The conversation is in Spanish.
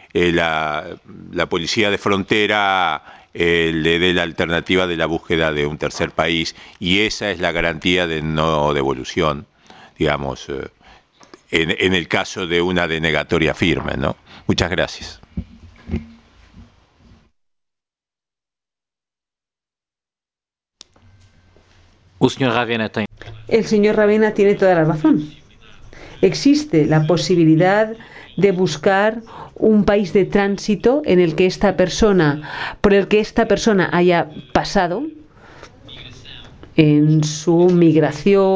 la policía de frontera le dé la alternativa de la búsqueda de un tercer país, y esa es la garantía de no devolución, digamos, en el caso de una denegatoria firme, ¿no? Muchas gracias. El señor Ravena tiene toda la razón. Existe la posibilidad de buscar un país de tránsito en el que por el que esta persona haya pasado en su migración